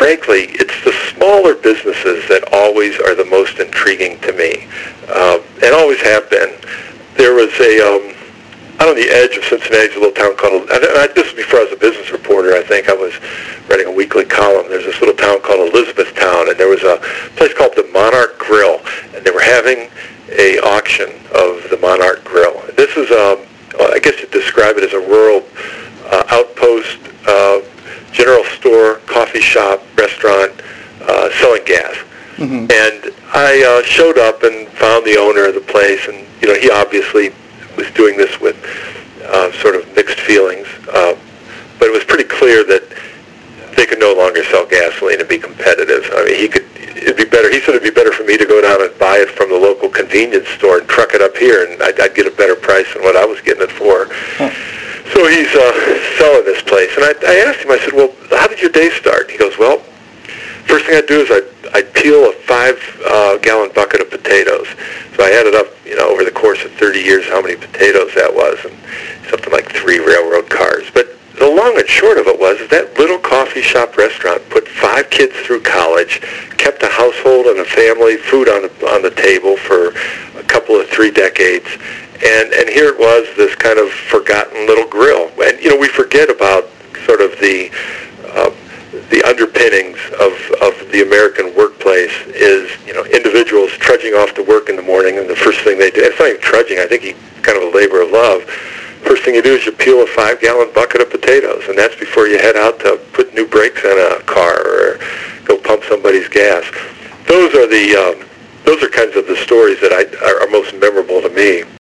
frankly, it's the smaller businesses that always are the most intriguing to me, and always have been. There was out on the edge of Cincinnati, a little town called, this was before I was a business reporter, I think. I was writing a weekly column. There's this little town called Elizabethtown, and there was a place called the Monarch Grill, and they were having a auction of the Monarch Grill. This is, I guess you'd describe it as a rural outpost, general store, coffee shop, restaurant, selling gas. Mm-hmm. And I showed up and found the owner of the place, and he obviously was doing this with sort of mixed feelings, but it was pretty clear that they could no longer sell gasoline and be competitive. I mean, it'd be better. He said it'd be better for me to go down and buy it from the local convenience store and truck it up here, and I'd get a better price than what I was getting it for. Huh. So he's selling this place, and I asked him. I said, "Well, how did your day start?" He goes, "Well, first thing I'd do is I'd peel a 5-gallon bucket of potatoes." So I added up, over the course of 30 years, how many potatoes that was, and something like 3 railroad cars. But the long and short of it was that little coffee shop restaurant put 5 kids through college, kept a household and a family, food on the table for a couple of 3 decades, and here it was, this kind of forgotten little grill. And we forget about sort of the underpinnings of the American workplace is, individuals trudging off to work in the morning, and the first thing they do, it's not even trudging, I think it's kind of a labor of love. First thing you do is you peel a 5-gallon bucket of potatoes, and that's before you head out to put new brakes on a car or go pump somebody's gas. Those are kinds of the stories that are most memorable to me.